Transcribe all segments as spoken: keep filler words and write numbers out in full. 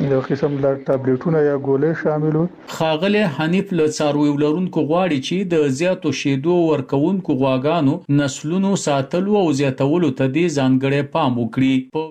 د قسم لا ټابلیټونه یا ګولۍ شامل وو. ښاغلی حنیف له څارویو لرونکو غواړي چې د زیاتو شیدو ورکوونکو غواګانو نسلونو ساتلو او زیاتولو ته دې ځانګړی پام وکړي.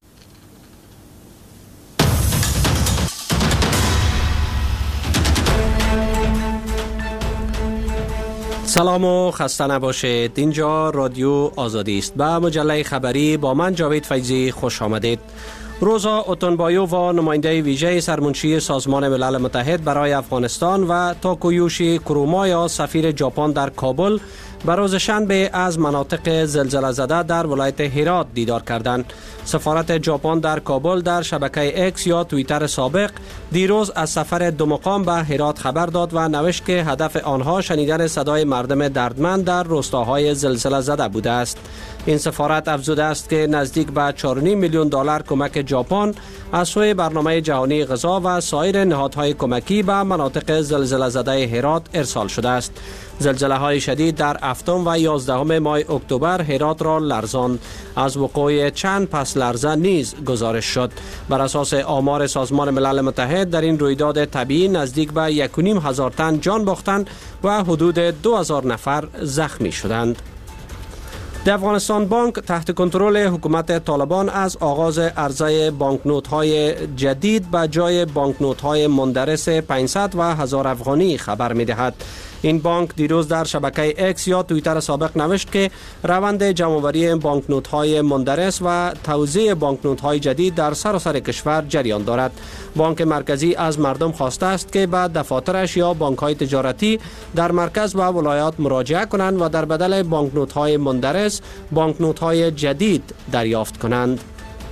سلام و خسته نباشید. اینجا رادیو آزادی است. به مجله خبری با من جاوید فیضی خوش آمدید. روزا اوتونبایو و نماینده ویژه سرمنشی سازمان ملل متحد برای افغانستان و تاکویوشی کرومایا سفیر ژاپن در کابل به روز شنبه از مناطق زلزله زده در ولایت هرات دیدار کردند. سفارت ژاپن در کابل در شبکه اکس یا توییتر سابق دیروز از سفر دو مقام به هرات خبر داد و نوشت که هدف آنها شنیدن صدای مردم دردمند در روستاهای زلزله زده بوده است. این سفارت افزوده است که نزدیک به چهار و نیم میلیون دلار کمک ژاپن از سوی برنامه جهانی غذا و سایر نهادهای کمکی به مناطق زلزله زده هرات ارسال شده است. زلزله های شدید در هفتم و یازدهم ماه اکتبر هرات را لرزاند. از وقوع چند پس لرزه نیز گزارش شد. بر اساس آمار سازمان ملل متحد در این رویداد طبیعی نزدیک به یک و نیم هزار تن جان باختند و حدود دو هزار نفر زخمی شدند. د افغانستان بانک تحت کنترل حکومت طالبان از آغاز عرضه بانکنوت های جدید به جای بانکنوت های مندرس پانصد و هزار افغانی خبر می دهد. این بانک دیروز در شبکه اکس یا توییتر سابق نوشت که روند جمع‌آوری بانکنوت های مندرس و توزیع بانکنوت های جدید در سراسر کشور جریان دارد. بانک مرکزی از مردم خواسته است که به دفاترش یا بانک های تجارتی در مرکز و ولایات مراجعه کنند و در بدل بانکنوت های مندرس بانکنوت های جدید دریافت کنند.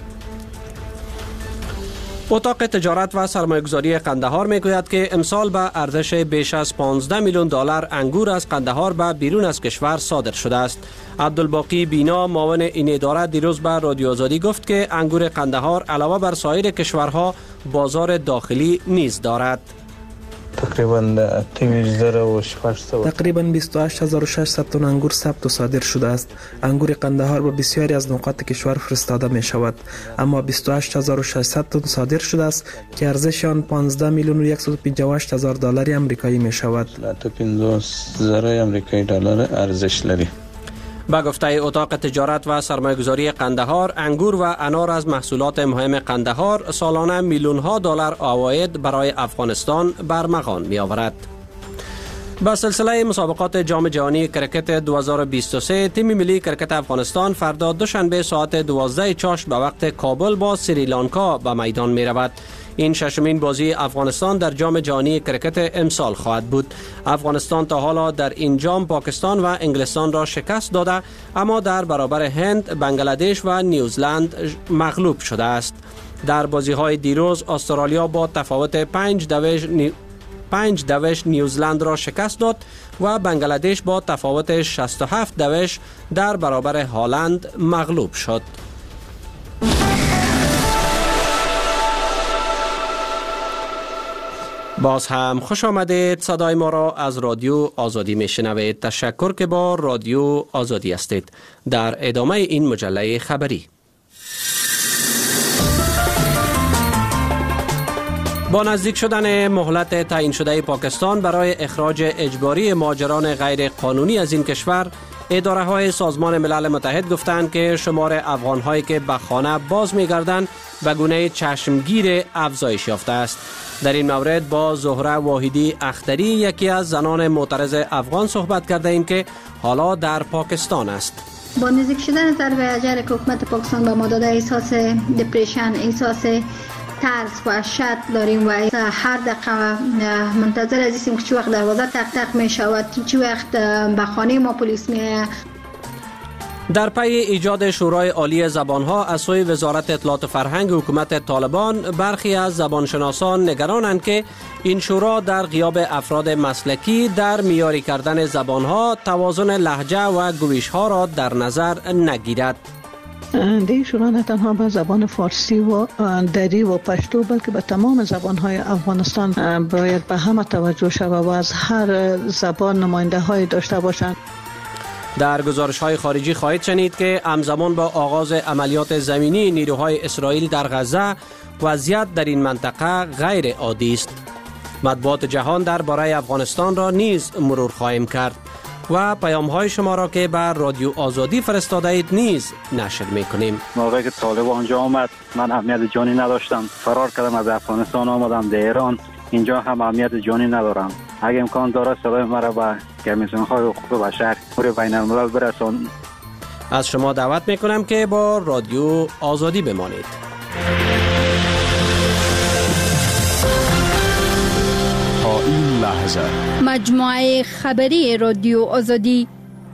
اتاق تجارت و سرمایه‌گذاری قندهار میگوید که امسال به ارزش بیش از پانزده میلیون دلار انگور از قندهار به بیرون از کشور صادر شده است. عبدالباقی بینا معاون این اداره دیروز به رادیو آزادی گفت که انگور قندهار علاوه بر سایر کشورها بازار داخلی نیز دارد. تقریبا تقریبا بیست و هشت هزار و ششصد تن انگور ثبت و صادر شده است. انگور قندهار به بسیاری از نقاط کشور فرستاده می شود، اما بیست و هشت هزار و ششصد تن صادر شده است که ارزش آن پانزده میلیون و صد و پنجاه و هشت هزار دلار آمریکایی می شود. پنځوس زره آمریکایی دلار ارزش لري. با گفته اتاق تجارت و سرمایه‌گذاری قندهار، انگور و انار از محصولات مهم قندهار سالانه میلیون ها دلار عواید برای افغانستان برمغان می آورد. با سلسله مسابقات جام جهانی کرکت دو هزار و بیست و سه، تیم ملی کرکت افغانستان فردا دوشنبه ساعت دوازده چاشت به وقت کابل با سریلانکا به میدان می رود. این ششمین بازی افغانستان در جام جهانی کرکت امسال خواهد بود. افغانستان تا حالا در این جام پاکستان و انگلستان را شکست داده، اما در برابر هند، بنگلادش و نیوزلند مغلوب شده است. در بازی های دیروز استرالیا با تفاوت پنج دوش نی... پنج دوش نیوزلند را شکست داد و بنگلادش با تفاوت شصت و هفت دوش در برابر هالند مغلوب شد. باز هم خوش آمدید. صدای ما را از رادیو آزادی می شنوید. تشکر که با رادیو آزادی هستید. در ادامه این مجله خبری، با نزدیک شدن مهلت تعیین شده پاکستان برای اخراج اجباری مهاجران غیر قانونی از این کشور، اداره های سازمان ملل متحد گفتند که شمار افغان هایی که به خانه باز می گردند به گونه چشمگیر افزایش یافته است. در این مورد با زهره واحدی اختری، یکی از زنان معترض افغان، صحبت کرده ایم که حالا در پاکستان است. با نزدیک شدن ضرب اجر که حکومت پاکستان به ما داده، احساس دپریشن، احساس ترس و شد داریم و هر دقیقه منتظر هستیم که چه وقت دروازه تق تق می شود، چه وقت به خانه ما پلیس می. در پی ایجاد شورای عالی زبانها از سوی وزارت اطلاعات و فرهنگ حکومت طالبان، برخی از زبانشناسان نگرانند که این شورا در غیاب افراد مسلکی در معیاری کردن زبانها توازن لهجه و گویشها را در نظر نگیرد. دی شورا نه تنها به زبان فارسی و دری و پشتو بلکه به تمام زبانهای افغانستان باید به همه توجه شود و از هر زبان نماینده های داشته باشند. در گزارش های خارجی خواهید شنید که همزمان با آغاز عملیات زمینی نیروهای اسرائیل در غزه، وضعیت در این منطقه غیر عادی است. مطبوعات جهان درباره افغانستان را نیز مرور خواهیم کرد و پیام‌های شما را که بر رادیو آزادی فرستاده اید نیز نشر می‌کنیم. موقعی که طالبان آنجا آمد من اهمیت جانی نداشتم، فرار کردم از افغانستان آمدم در ایران، اینجا هم اهمیت جانی ندارم. اگه امکان داره صدای مرا به کمیسیون‌های حقوق بشر پور بین‌الملل برسان. از شما دعوت می‌کنم که با رادیو آزادی بمانید. تا این لحظه مجموعه خبری رادیو آزادی.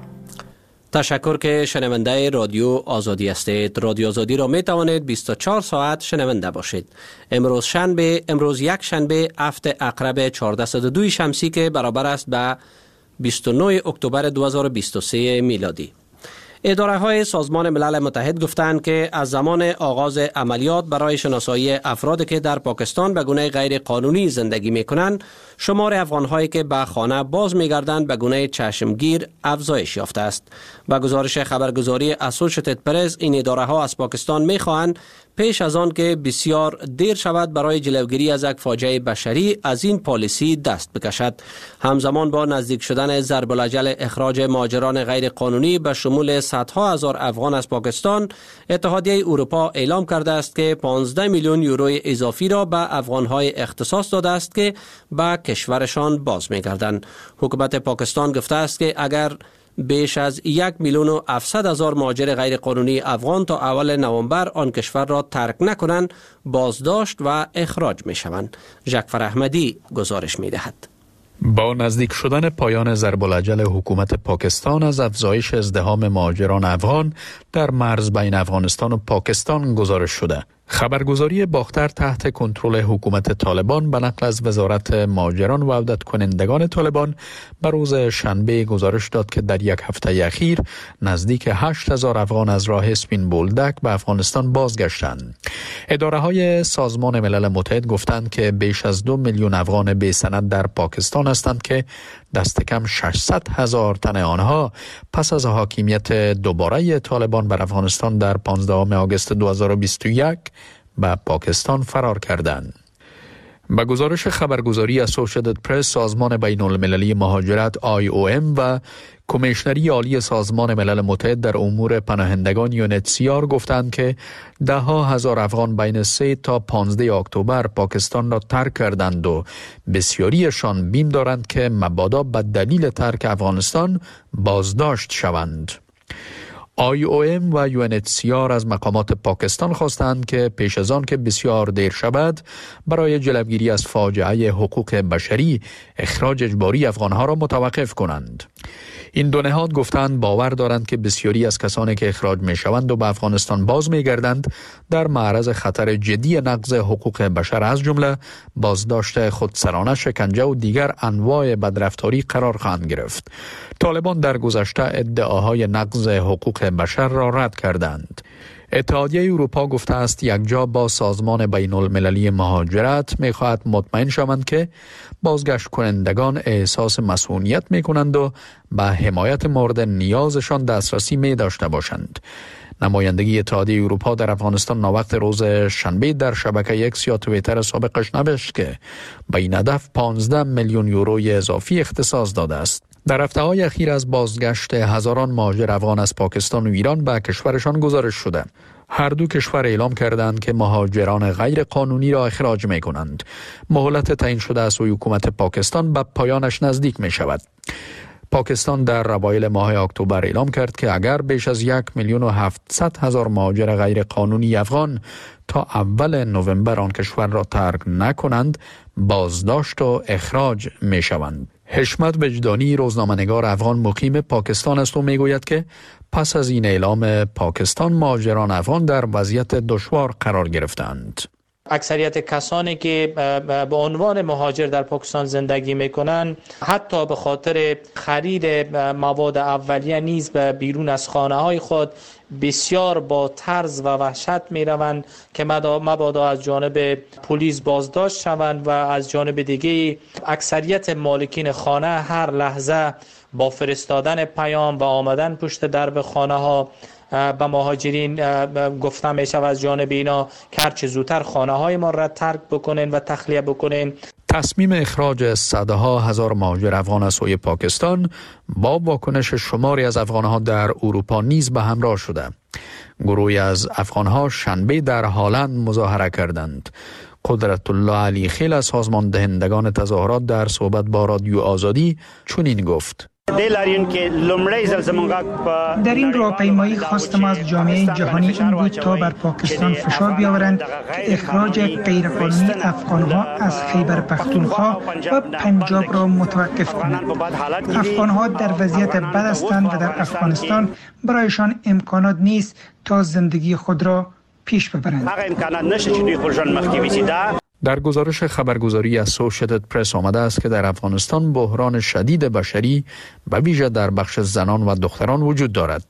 تشکر که شنونده رادیو آزادی هستید. رادیو آزادی را می توانید بیست و چهار ساعت شنونده باشید. امروز شنبه، امروز یک شنبه هفته عقرب چهارصد و دو شمسی که برابر است به بیست و نه اکتبر دو هزار و بیست و سه میلادی. اداره های سازمان ملل متحد گفتند که از زمان آغاز عملیات برای شناسایی افرادی که در پاکستان به گونه غیر قانونی زندگی می کنند، شمار افغان هایی که به خانه باز می گردند به گونه چشمگیر افزایش یافته است. با گزارش خبرگزاری اسوشیتد پرس، این اداره ها از پاکستان می خواهند پیش از آن که بسیار دیر شود برای جلوگیری از یک فاجعه بشری از این پالیسی دست بکشد. همزمان با نزدیک شدن ضرب الاجل اخراج مهاجران غیر قانونی به شمول صدها هزار افغان از پاکستان، اتحادیه اروپا اعلام کرده است که پانزده میلیون یورو اضافی را به افغان‌های اختصاص داده است که به کشورشان باز می‌گردند. حکومت پاکستان گفته است که اگر بیش از یک میلیون و هفتصد هزار مهاجر غیر قانونی افغان تا اول نوامبر آن کشور را ترک نکنند، بازداشت و اخراج می شوند. جعفر احمدی گزارش می دهد. با نزدیک شدن پایان ضرب الاجل حکومت پاکستان از افزایش ازدحام مهاجران افغان در مرز بین افغانستان و پاکستان گزارش شده. خبرگزاری باختر تحت کنترل حکومت طالبان به نقل از وزارت مهاجران و عودت کنندگان طالبان به روز شنبه گزارش داد که در یک هفته اخیر نزدیک هشت هزار افغان از راه اسپین بولدک به افغانستان بازگشتند. اداره های سازمان ملل متحد گفتند که بیش از دو میلیون افغان بی سند در پاکستان هستند که دست کم ششصد هزار تن آنها پس از حاکمیت دوباره طالبان بر افغانستان در پانزدهم آگوست دو هزار و بیست و یک به پاکستان فرار کردند. با گزارش خبرگزاری اسوشیتد پرس، سازمان بین المللی مهاجرت آی او ام و کمیشنری عالی سازمان ملل متحد در امور پناهندگان یو ان اچ سی آر گفتند که ده ها هزار افغان بین سه تا پانزده اکتبر پاکستان را ترک کردند و بسیاریشان بیم دارند که مبادا به دلیل ترک افغانستان بازداشت شوند. آی او ام و یو ان اچ سی آر از مقامات پاکستان خواستند که پیش از آن که بسیار دیر شود برای جلوگیری از فاجعه حقوق بشری اخراج اجباری افغانها را متوقف کنند. این دو نهاد گفتند باور دارند که بسیاری از کسانی که اخراج می شوند و به افغانستان باز می گردند در معرض خطر جدی نقض حقوق بشر از جمله بازداشت خودسرانه، شکنجه و دیگر انواع بدرفتاری قرار خواهند گرفت. طالبان در گذشته ادعاهای نقض حقوق بشر را رد کردند. اتحادیه اروپا گفته است یکجا با سازمان بین المللی مهاجرت می خواهد مطمئن شوند که بازگشت کنندگان احساس مسئولیت می کنند و به حمایت مورد نیازشان دسترسی می داشته باشند. نمایندگی اتحادیه اروپا در افغانستان ناوقت روز شنبه در شبکه اکس یا توییتر سابقش نوشت که به این هدف پانزده میلیون یورو اضافی اختصاص داده است. در هفته‌های اخیر از بازگشت هزاران مهاجر افغان از پاکستان و ایران به کشورشان گزارش شده. هر دو کشور اعلام کردند که مهاجران غیر قانونی را اخراج می کنند. مهلت تعیین شده از سوی حکومت پاکستان به پایانش نزدیک می شود. پاکستان در اوایل ماه اکتبر اعلام کرد که اگر بیش از یک میلیون و هفتصد هزار مهاجر غیر قانونی افغان تا اول نوامبر آن کشور را ترک نکنند، بازداشت و اخراج می شوند. حشمت وجدانی، روزنامه‌نگار افغان مقیم پاکستان است و می گوید که پس از این اعلام پاکستان، مهاجران افغان در وضعیت دشوار قرار گرفتند. اکثریت کسانی که به عنوان مهاجر در پاکستان زندگی میکنند حتی به خاطر خرید مواد اولیه نیز به بیرون از خانه های خود بسیار با ترس و وحشت می روند که مبادا از جانب پلیس بازداشت شوند و از جانب دیگه اکثریت مالکین خانه هر لحظه با فرستادن پیام و آمدن پشت درب خانه ها به مهاجرین گفته می شود از جانب اینا که هر چه زودتر خانه های ما را ترک بکنین و تخلیه بکنین. تصمیم اخراج صدها هزار مهاجر افغان از سوی پاکستان با واکنش شماری از افغانها در اروپا نیز به همراه شده. گروهی از افغانها شنبه در هالند مظاهره کردند. قدرت الله علی خیل از سازمان دهندگان تظاهرات در صحبت با رادیو آزادی چنین گفت: در این راهپیمایی خواستم از جامعه جهانی این بود تا بر پاکستان فشار بیاورند که اخراج غیرقانونی افغانها از خیبر پختونخوا و پنجاب را متوقف کنند. افغانها در وضعیت بد هستند و در افغانستان برایشان امکانات نیست تا زندگی خود را پیش ببرند. در گزارش خبرگزاری اسوشییتد پرس آمده است که در افغانستان بحران شدید بشری به ویژه در بخش زنان و دختران وجود دارد.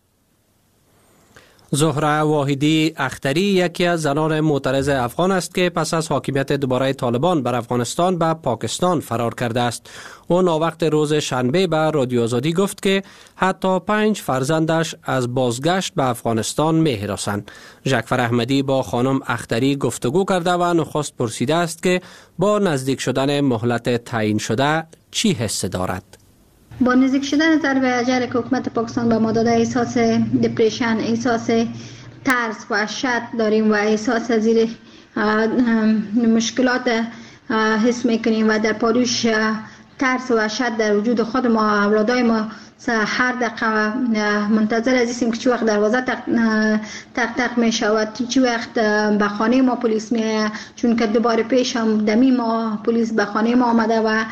زهره واحدی اختری یکی از زنان معترض افغان است که پس از حاکمیت دوباره طالبان بر افغانستان به پاکستان فرار کرده است. او ناوقت روز شنبه به رادیو آزادی گفت که حتی پنج فرزندش از بازگشت به افغانستان می‌هراسند. ژکفر احمدی با خانم اختری گفتگو کرده و نخست پرسیده است که با نزدیک شدن مهلت تعیین شده چی حس دارد. با نزدیک شدن ضرب اجل که حکومت پاکستان به ما داده احساس دپریشن، احساس ترس و وحشت داریم و احساس از زیر مشکلات حس میکنیم و در پالوش ترس و وحشت در وجود خود ما، اولادای ما هر دقیقه منتظر عزیزیم که چی وقت دروازه تق تق تق می شود، چی وقت به خانه ما پلیس می، چون که دوباره پیش هم دمی ما پلیس به خانه ما آمده و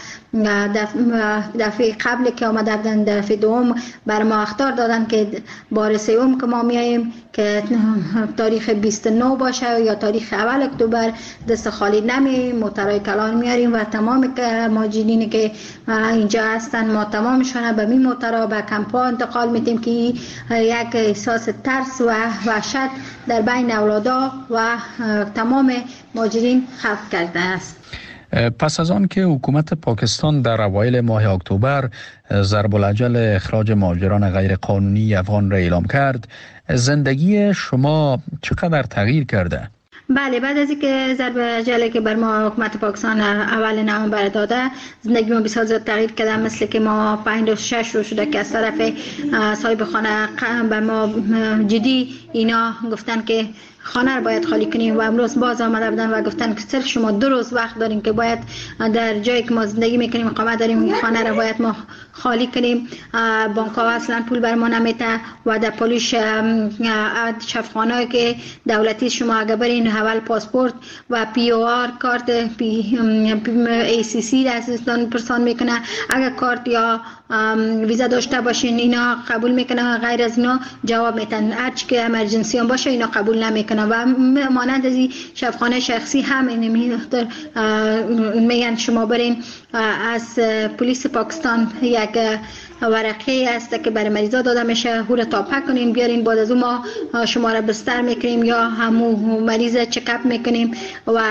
دفعه قبل که آمده بودن دفعه دوم بر ما اخطار دادن که بار سوم که ما میاییم که تاریخ بیست و نه باشه یا تاریخ اول اکتبر دست خالی نمیاییم، موترهای کلان میاریم و تمام مهاجرینی که اینجا هستن ما تمامشون به می موترها به کمپا انتقال میدیم که یک احساس ترس و وحشت در بین اولادا و تمام مهاجرین خلق کرده است. پس از آن که حکومت پاکستان در اوایل ماه اکتبر ضرب الاجل اخراج مهاجران غیر قانونی افغان را اعلام کرد، زندگی شما چقدر تغییر کرده؟ بله، بعد از اینکه ضرب اجلی که بر ما حکومت پاکستان اول نوامبر داده، زندگی ما بسیار زیاد تغییر کرده. مثل که ما پنج روز شش روز شده که از طرف صاحب خانه بر ما جدی اینا گفتن که خانه رو باید خالی کنیم و امروز باز آمده بودن و گفتن که صرف شما دو روز وقت داریم که باید در جایی که ما زندگی میکنیم اقامت داریم این خانه رو باید ما خالی کنیم. بانک ها اصلا پول بر ما نمیده و در پولش شفخانه که دولتی شما اگه برین اول پاسپورت و پی او آر کارت پی ای سی سی دستان پرسان میکنه. اگر کارت یا ویزا داشته باشین اینا قبول میکنه، غیر از اینا جواب میتن. هرچی که امرجنسی هم باشه اینا قبول نمیکنه و مانند از این شفاخانه شخصی هم میگن شما برین از پلیس پاکستان یک ورقه است که برای مریضا داده میشه، او را تاپک کنین بیارین، بعد از اون ما شما را بستر میکنیم یا همو مریض چکاپ میکنیم و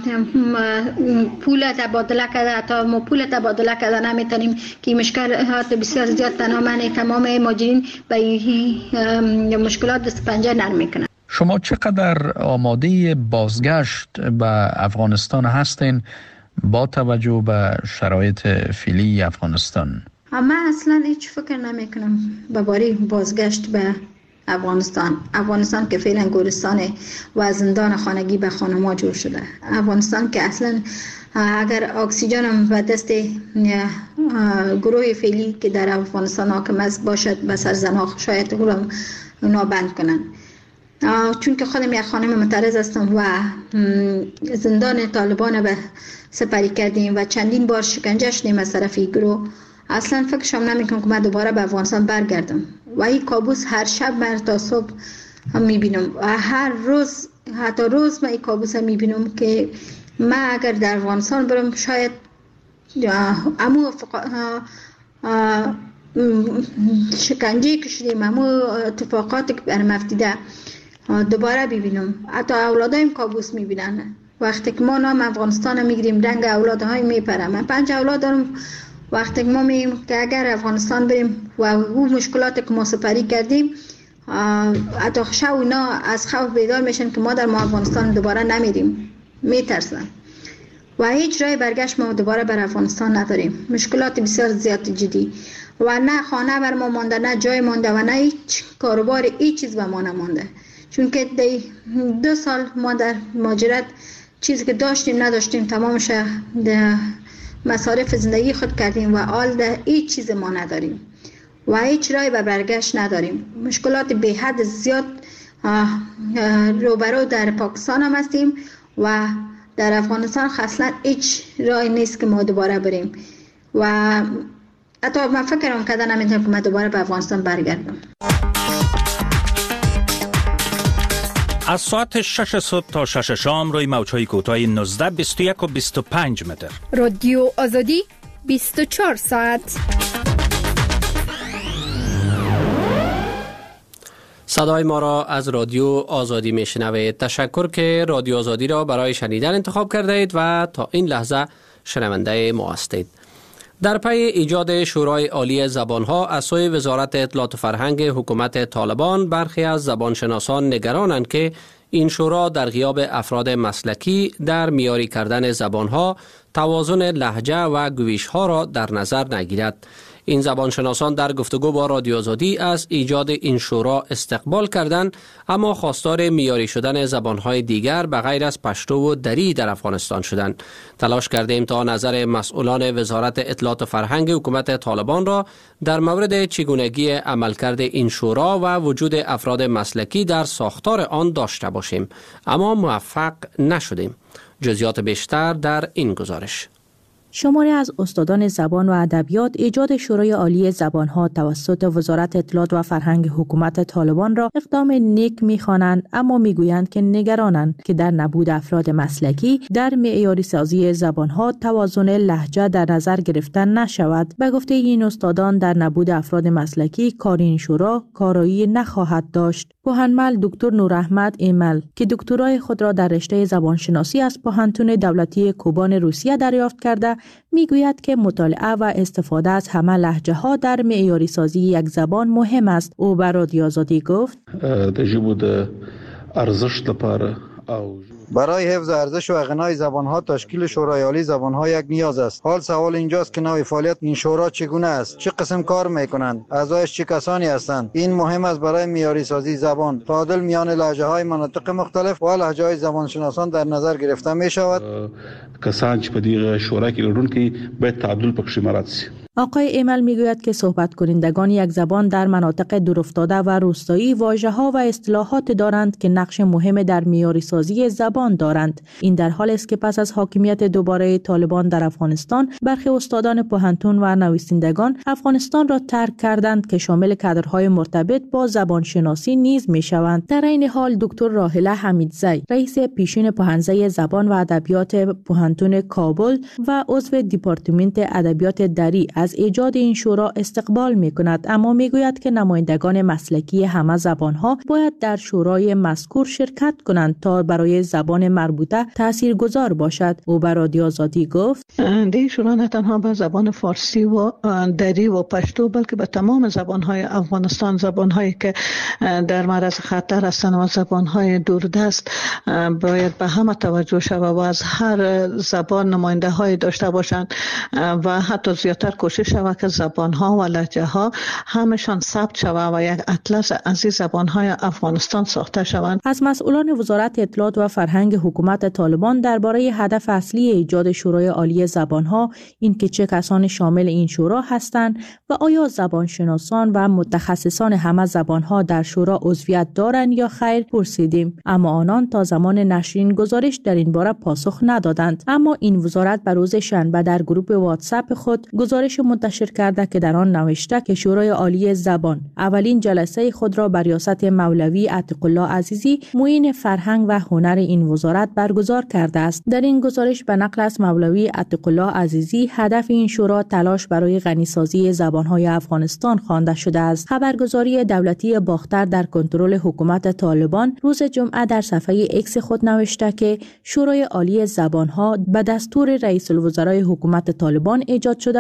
پول تبادله کرده، حتی ما پول تبادله کرده نمیتونیم که مشکلات بسیار زیاد تمام تمام مهاجرین به این مشکلات دست پنجه نرم میکنن. شما چقدر آماده بازگشت به افغانستان هستین با توجه به شرایط فعلی افغانستان؟ من اصلا هیچ فکر نمی کنم به باره بازگشت به افغانستان. افغانستان که فعلا گورستان و زندان خانگی به خانما جور شده. افغانستان که اصلا اگر اکسیژن هم به دست گروه فعلی که در افغانستان حاکم است باشد به سر زنها شاید اونا بند کنن. چون که خودم یک خانم معترض هستم و زندان طالبان به سپری کردیم و چندین بار شکنجه شدیم از طرف این گروه، اصلا فکرشم نمیکنم که من دوباره به افغانستان برگردم و این کابوس هر شب من تا صبح هم میبینم و هر روز حتی روز من این کابوس هم میبینم که من اگر در افغانستان برم شاید امو شکنجه که شدیم، امو اتفاقاتی که برم افتیده دوباره ببینم. حتی اولادایم کابوس میبینن وقتی که ما نام افغانستان میگیریم، رنگ اولادهای میپرم. من پنج اولاد دارم. وقتی که ما میگیم که اگر افغانستان بریم و او مشکلاتی که ما سپری کردیم حتی شب اینا از خوف بیدار میشن که ما در ما افغانستان دوباره نمیریم، میترسن و هیچ راه برگشت ما دوباره بر افغانستان نداریم. مشکلات بسیار زیاد جدی و نه خانه بر ما مانده، نه جای مانده و نه هیچ کاروبار، هیچ چیز به ما نمانده، چون که دو سال ما در مهاجرت چیزی که داشتیم نداشتیم، تمامش مصارف زندگی خود کردیم و حال ده هیچ چیز ما نداریم و هیچ راهی به برگشت نداریم. مشکلات به حد زیاد روبرو در پاکستان هم هستیم و در افغانستان اصلا هیچ راهی نیست که ما دوباره بریم و حتی من فکرم کردن نمیتونم که من دوباره به افغانستان برگردم. از ساعت شش صبح تا شش شام روی موج‌های کوتاه نوزده، بیست و یک و بیست و پنج متر. رادیو آزادی بیست و چهار ساعت. صدای ما را از رادیو آزادی میشنوید. تشکر که رادیو آزادی را برای شنیدن انتخاب کرده اید و تا این لحظه شنونده ما هستید. در پی ایجاد شورای عالی زبانها از سوی وزارت اطلاعات و فرهنگ حکومت طالبان، برخی از زبانشناسان نگرانند که این شورا در غیاب افراد مسلکی در معیاری کردن زبانها توازن لهجه و گویش‌ها را در نظر نگیرد. این زبانشناسان در گفتگو با رادیو آزادی از ایجاد این شورا استقبال کردند، اما خواستار معیاری شدن زبانهای دیگر به غیر از پشتو و دری در افغانستان شدند. تلاش کردیم تا نظر مسئولان وزارت اطلاعات و فرهنگ حکومت طالبان را در مورد چگونگی عملکرد این شورا و وجود افراد مسلکی در ساختار آن داشته باشیم، اما موفق نشدیم. جزئیات بیشتر در این گزارش. شماری از استادان زبان و ادبیات ایجاد شورای عالی زبانها توسط وزارت اطلاعات و فرهنگ حکومت طالبان را اقدام نیک می‌خوانند، اما میگویند که نگرانند که در نبود افراد مسلکی در معیاری سازی زبانها توازن لهجه در نظر گرفته نشود. به گفته این استادان، در نبود افراد مسلکی کار این شورا کارایی نخواهد داشت. پوهنمل دکتر نوراحمد ایمل که دکترای خود را در رشته زبانشناسی از پوهنتون دولتی کوبان روسیه دریافت کرده، میگوید که مطالعه و استفاده از همه لهجه ها در معیاری سازی یک زبان مهم است. او بر رادیو آزادی گفت: برای حفظ ارزش و غنای زبانها تشکیل شورای عالی زبانها یک نیاز است. حال سوال اینجاست که نوع فعالیت این شورا چگونه است؟ چه قسم کار میکنند؟ اعضایش چه کسانی هستند؟ این مهم است برای معیاری سازی زبان. تعادل میان لهجه های مناطق مختلف و لهجه های زبانشناسان در نظر گرفته می شود. کسان چې په دې شورا کې ګډون کوي باید تعادل پکې مراعات شي. آقای ایمل میگوید که صحبت کنندگان یک زبان در مناطق دورافتاده و روستایی واژه‌ها و اصطلاحات دارند که نقش مهم در معیاری سازی زبان دارند. این در حالی است که پس از حاکمیت دوباره طالبان در افغانستان، برخی استادان پوهنتون و نویسندگان افغانستان را ترک کردند که شامل کادرهای مرتبط با زبان شناسی نیز میشوند. در این حال دکتر راحله حمیدزی، رئیس پیشین پوهنځی زبان و ادبیات پوهنتون کابل و عضو دپارتمنت ادبیات دری، از ایجاد این شورا استقبال می کند، اما می گوید که نمایندگان مسلکی همه زبانها باید در شورای مذکور شرکت کنند تا برای زبان مربوطه تاثیرگذار باشد. او بر رادیو آزادی گفت: دی شورا نه تنها به زبان فارسی و دری و پشتو بلکه به تمام زبانهای افغانستان، زبانهایی که در معرض خطر هستند و زبانهای دوردست، باید به همه توجه شود و از هر زبان نماینده های داشته باشند و حتی زیادتر کوشش شود که زبانها و لهجه ها همشان ثبت شود و یک اطلس از این زبانهای افغانستان ساخته شوند. از مسئولان وزارت اطلاعات و فرهنگ حکومت طالبان درباره هدف اصلی ایجاد شورای عالی زبانها، این که چه کسانی شامل این شورا هستند و آیا زبانشناسان و متخصصان همه زبانها در شورا عضویت دارند یا خیر پرسیدیم، اما آنان تا زمان نشر این گزارش در این باره پاسخ ندادند. اما این وزارت بر روز شنبه در گروه واتساپ خود گزارش منتشر کرده که در آن نوشته که شورای عالی زبان اولین جلسه خود را بر ریاست مولوی عتیق الله عزیزی، معین فرهنگ و هنر این وزارت برگزار کرده است. در این گزارش به نقل از مولوی عتیق الله عزیزی، هدف این شورا تلاش برای غنیسازی زبانهای افغانستان خوانده شده است. خبرگزاری دولتی باختر در کنترل حکومت طالبان روز جمعه در صفحه ایکس خود نوشته که شورای عالی زبانها به دستور رئیس الوزرای حکومت طالبان ایجاد شده تا برای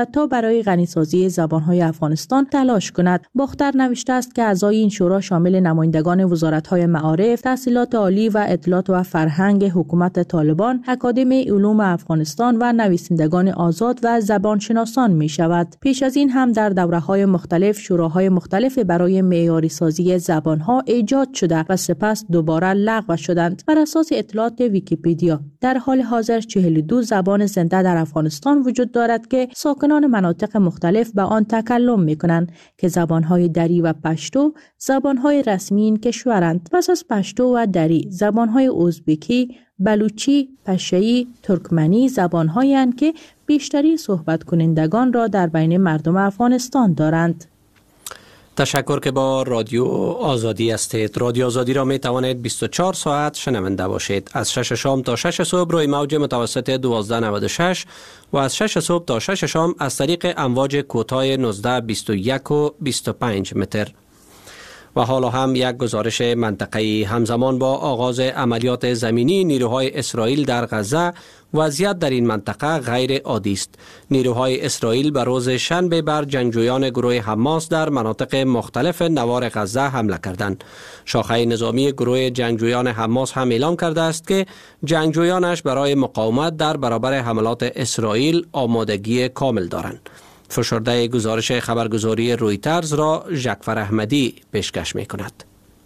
برای غنیسازی زبانهای افغانستان تلاش کند. باختر نوشته است که اعضای این شورا شامل نمایندگان وزارت‌های معارف، تحصیلات عالی و اطلاعات و فرهنگ حکومت طالبان، اکادمی علوم افغانستان و نویسندگان آزاد و زبانشناسان می شود. پیش از این هم در دوره‌های مختلف شوراهای مختلف برای معیاری سازی زبانها ایجاد شده و سپس دوباره لغو شدند. بر اساس اطلاعات ویکی‌پدیا در حال حاضر چهل و دو زبان زنده در افغانستان وجود دارد که ساکنان مناطق مختلف به آن تکلم می‌کنند که زبان‌های دری و پشتو زبان‌های رسمی این کشورند. پس از پشتو و دری، زبان‌های ازبکی، بلوچی، پشه‌ای، ترکمنی زبان‌هایی اند که بیشترین صحبت کنندگان را در بین مردم افغانستان دارند. تشکر که با رادیو آزادی هستید. رادیو آزادی را می توانید بیست و چهار ساعت شنونده باشید. از شش شام تا شش صبح روی موج متوسط دوازده نود و شش و از شش صبح تا شش شام از طریق امواج کوتاه نوزده بیست و یک و بیست و پنج متر. و حالا هم یک گزارش منطقه‌ای. همزمان با آغاز عملیات زمینی نیروهای اسرائیل در غزه، وضعیت در این منطقه غیر عادی است. نیروهای اسرائیل به روز شنبه بر جنگجویان گروه حماس در مناطق مختلف نوار غزه حمله کردند. شاخه نظامی گروه جنگجویان حماس هم اعلام کرده است که جنگجویانش برای مقاومت در برابر حملات اسرائیل آمادگی کامل دارند. فشرده گزارش خبرگزاری رویترز را جعفر احمدی پیشکش می کند.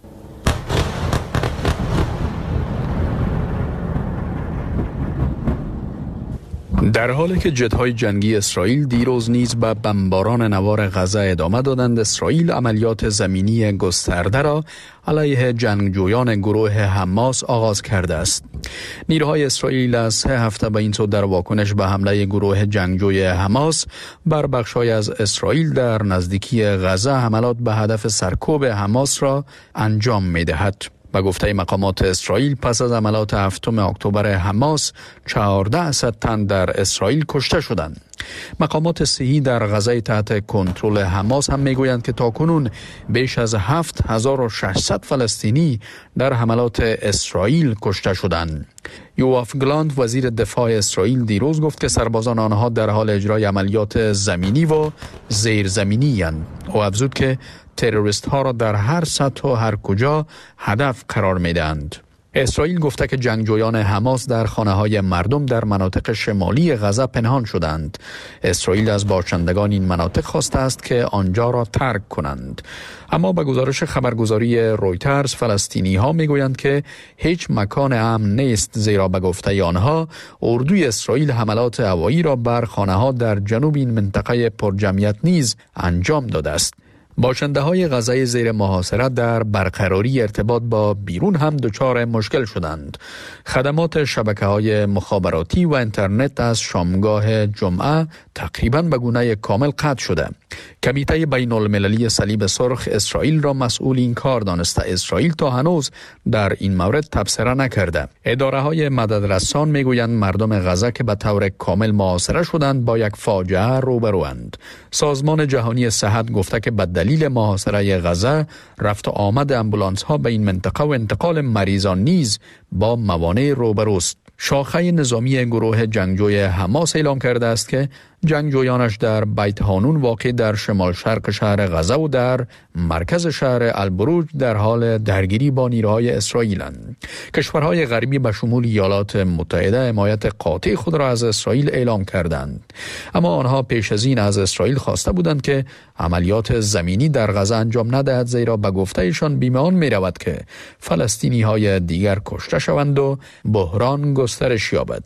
در حالی که جت‌های جنگی اسرائیل دیروز نیز به بمباران نوار غزه ادامه دادند، اسرائیل عملیات زمینی گسترده را علیه جنگجویان گروه حماس آغاز کرده است. نیروهای اسرائیل از سه هفته به این سو در واکنش به حمله گروه جنگجوی حماس بر بخش‌های از اسرائیل در نزدیکی غزه حملات به هدف سرکوب حماس را انجام می‌دهد. به گفته مقامات اسرائیل پس از عملیات هفتم اکتبر حماس چهارده صد تن در اسرائیل کشته شدند. مقامات صحی در غزه تحت کنترل حماس هم میگویند که تاکنون بیش از هفت هزار و ششصد فلسطینی در حملات اسرائیل کشته شدند. یوآف گلانت وزیر دفاع اسرائیل دیروز گفت که سربازان آنها در حال اجرای عملیات زمینی و زیرزمینی اند. او افزود که تروریست ها را در هر سطح و هر کجا هدف قرار می دهند. اسرائیل گفته که جنگجویان حماس در خانه های مردم در مناطق شمالی غزه پنهان شدند. اسرائیل از باشندگان این مناطق خواسته است که آنجا را ترک کنند. اما به گزارش خبرگزاری رویترز فلسطینی ها می گویند که هیچ مکان امن نیست، زیرا به گفته آنها اردوی اسرائیل حملات هوایی را بر خانه ها در جنوب این منطقه پرجمعیت نیز انجام داده است. باشنده های غزه زیر محاصره در برقراری ارتباط با بیرون هم دچار مشکل شدند. خدمات شبکه های مخابراتی و اینترنت از شامگاه جمعه تقریباً به گونه کامل قطع شده. کمیته بین المللی صلیب سرخ اسرائیل را مسئول این کار دانسته. اسرائیل تا هنوز در این مورد تبصره نکرده. اداره های مددرسان میگویند مردم غزه که به طور کامل محاصره شدند با یک فاجعه روبروند. سازمان جهانی صحت گفته که به دلیل محاصره غزه رفت و آمد امبولانس ها به این منطقه و انتقال مریضان نیز با موانع روبروست. شاخه نظامی گروه جنگجوی حماس اعلام کرده است که جنگجویانش در بیت هانون واقع در شمال شرق شهر غزه و در مرکز شهر البروج در حال درگیری با نیروهای اسرائیلند. کشورهای غربی به شمول ایالات متحده حمایت قاطع خود را از اسرائیل اعلام کردند، اما آنها پیش از این از اسرائیل خواسته بودند که عملیات زمینی در غزه انجام ندهد، زیرا به گفته ایشان بیمه آن می رود که فلسطینی های دیگر کشته شوند و بحران گسترش یابد.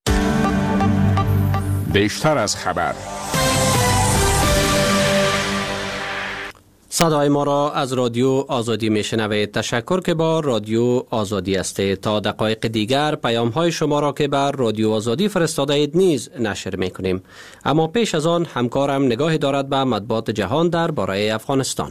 بیشتر از خبر. صدای ما را از رادیو آزادی میشنوید. تشکر که با رادیو آزادی هستید. تا دقایق دیگر پیام های شما را که بر رادیو آزادی فرستاده اید نیز نشر میکنیم. اما پیش از آن همکارم نگاهی دارد به مطبوعات جهان در باره افغانستان.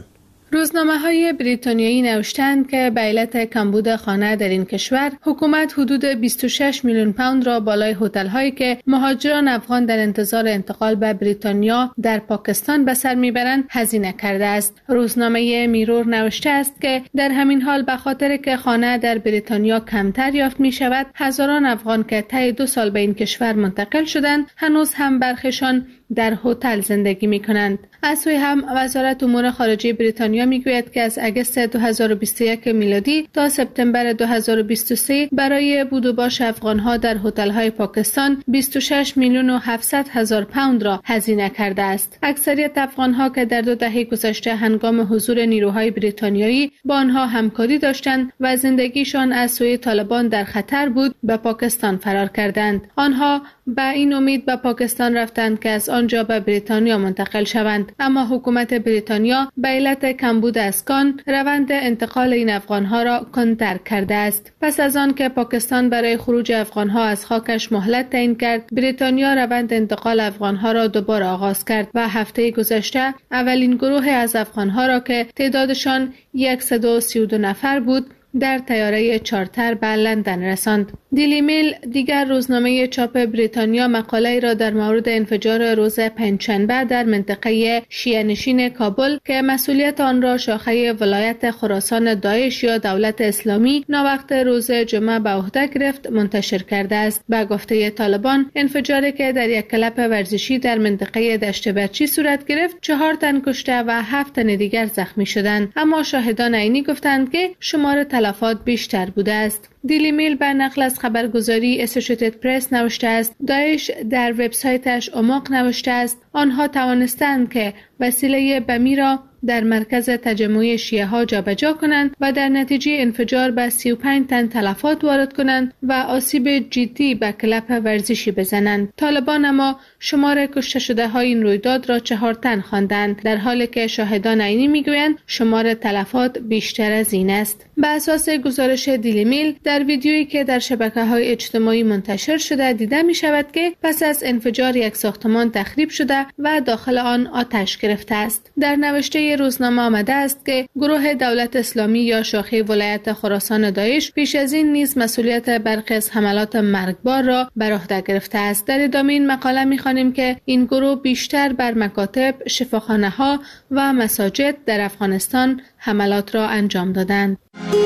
روزنامه‌های بریتانیایی نوشتند که به علت کمبود خانه در این کشور، حکومت حدود بیست و شش میلیون پوند را بالای هتل‌هایی که مهاجران افغان در انتظار انتقال به بریتانیا در پاکستان به سر میبرند هزینه کرده است. روزنامه میرور نوشته است که در همین حال به خاطر که خانه در بریتانیا کمتر یافت می شود، هزاران افغان که طی دو سال به این کشور منتقل شدند، هنوز هم برخیشان در هتل زندگی می کنند. از سوی هم وزارت امور خارجه بریتانیا می گوید که از اگست دو هزار و بیست و یک میلادی تا سپتامبر دو هزار و بیست و سه برای بود و باش افغانها در هتل‌های پاکستان بیست و شش میلیون و هفتصد هزار پوند را هزینه کرده است. اکثریت افغانها که در دو دهه گذشته هنگام حضور نیروهای بریتانیایی با آنها همکاری داشتند و زندگیشان از سوی طالبان در خطر بود، به پاکستان فرار کردند. آنها به این امید به پاکستان رفتند که از آنجا به بریتانیا منتقل شوند، اما حکومت بریتانیا به علت کمبود اسکان روند انتقال این افغانها را کندتر کرده است. پس از آن که پاکستان برای خروج افغانها از خاکش مهلت تعیین کرد، بریتانیا روند انتقال افغانها را دوباره آغاز کرد و هفته گذشته اولین گروه از افغانها را که تعدادشان صد و سی و دو نفر بود در طیاره چارتر به لندن رساند. دیلی میل، دیگر روزنامه چاپ بریتانیا، مقاله را در مورد انفجار روز پنجشنبه در منطقه شیعه نشین کابل که مسئولیت آن را شاخه ولایت خراسان داعش یا دولت اسلامی ناوقت روز جمعه به عهده گرفت، منتشر کرده است. به گفته طالبان، انفجاری که در یک کلب ورزشی در منطقه دشت برچی صورت گرفت، چهار تن کشته و هفت تن دیگر زخمی شدند، اما شاهدان عینی گفتند که شمار تلفات بیشتر بوده است. دیلی میل به نقل از خبرگزاری اسوسییتد پرس نوشته است داعش در وبسایتش اماق نوشته است آنها توانستند که وسیله بمی را در مرکز تجمع شیعه ها جابجا کنند و در نتیجه انفجار به سی و پنج تن تلفات وارد کنند و آسیب جدی به کلب ورزشی بزنند. طالبان اما شمار کشته شده های این رویداد را چهار تن خواندند، در حالی که شاهدان عینی میگویند شمار تلفات بیشتر از این است. به اساس گزارش دیلی میل، در ویدیویی که در شبکه‌های اجتماعی منتشر شده دیده می شود که پس از انفجار یک ساختمان تخریب شده و داخل آن آتش گرفته است. در نوشته روزنامه آمده است که گروه دولت اسلامی یا شاخه ولایت خراسان داعش پیش از این نیز مسئولیت برخی از حملات مرگبار را بر عهده گرفته است. در ادامه این مقاله می‌خوانیم که این گروه بیشتر بر مکاتب، شفاخانه‌ها و مساجد در افغانستان حملات را انجام دادند.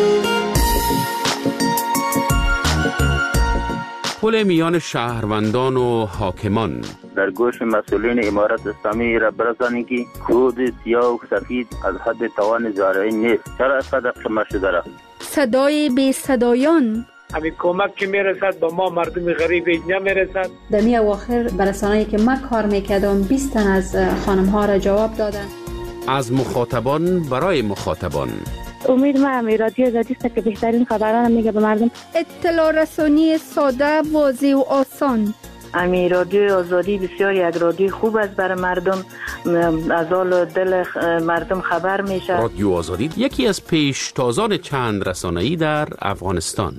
پل میان شهروندان و حاکمان در گوش مسئولین امارت اسلامی را برسانید که کود سیاه و سفید از حد توان زارعی نیست. چرا اینقدر شما شده را؟ صدای بی صدایان، همین کمک که میرسد با ما مردم غریب نمیرسد. در می اواخر برسانه‌ای که من کار میکردم بیست تن از خانم ها را جواب دادن. از مخاطبان برای مخاطبان. امید ما رادیو آزادی است که بهترین خبران میگه به مردم. اطلاع رسانی ساده، واضح و آسان. امی رادیو آزادی بسیار یک رادیو خوب است برای مردم، از حال دل مردم خبر میشه. رادیو آزادی یکی از پیشتازان چند رسانه‌ای در افغانستان.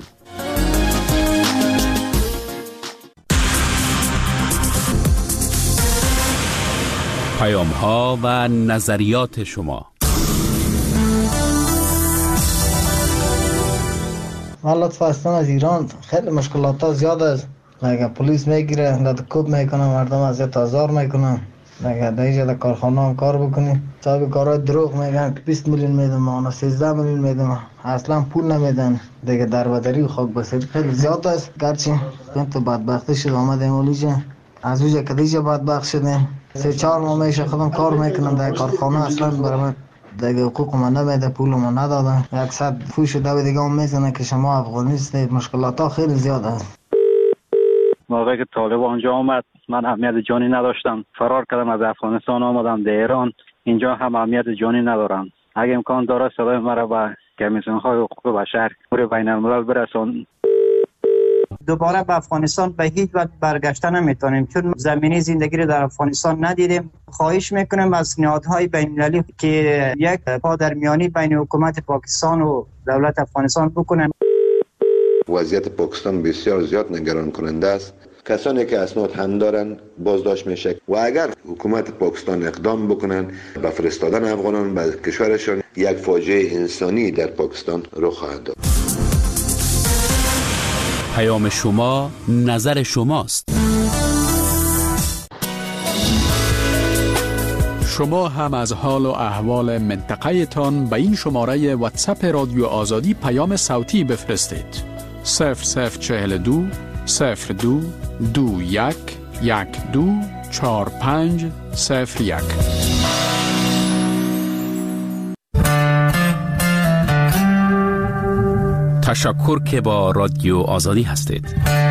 پیام ها و نظریات شما. من لطفا هستم از ایران. خیلی مشکلات ها زیاد است. اگه پلیس میگیره داد کوب میکنه، مردم اذیت آزار میکنن. اگه در اینجا در کارخانه هم کار بکنی صاحب کارهای دروغ میگن که بیست میلیون میدم، اونا سیزده میلیون میدم، اصلا پول نمیدن. دیگه دربدری و خاک بسیاری خیلی زیاد است. گرچه این تو بدبختی شد آمدیم اولیجا از اوجا که دیجا بدبخت شدیم. سه چهار ماه میشه خودم کار میکنم در کارخانه، اصلا برای من دیگه حقوق من نمیده، پول من ندادن. یک صد فوش دو دیگه هم میزنه که شما افغانیستید. مشکلات ها خیلی زیاد است. موقعی که طالب آنجا آمد من اهمیت جانی نداشتم، فرار کردم از افغانستان آمدم در ایران. اینجا هم اهمیت جانی ندارم. اگه امکان داره صدای مرا به کمیسیون های حقوق بشر پور بین الملل برسان. دوباره به افغانستان به هیچ وجه برگشته نمیتونیم، چون زمینی زندگی رو در افغانستان ندیدیم. خواهش میکنم از نهادهای بین المللی که یک پادرمیانی بین حکومت پاکستان و دولت افغانستان بکنن. وضعیت پاکستان بسیار زیاد نگران کننده است. کسانی که اسناد هم دارن بازداشت میشه و اگر حکومت پاکستان اقدام بکنن به فرستادن افغانان به کشورشان، یک فاجعه انسانی در پاکستان رخ خواهد داد. پیام شما، نظر شماست. شما هم از حال و احوال منطقه تان به این شماره واتساپ رادیو آزادی پیام صوتی بفرستید. صفر صفر چهل دو صفر دو دو یک یک دو چهار پنج صفر یک. تشکر که با رادیو آزادی هستید.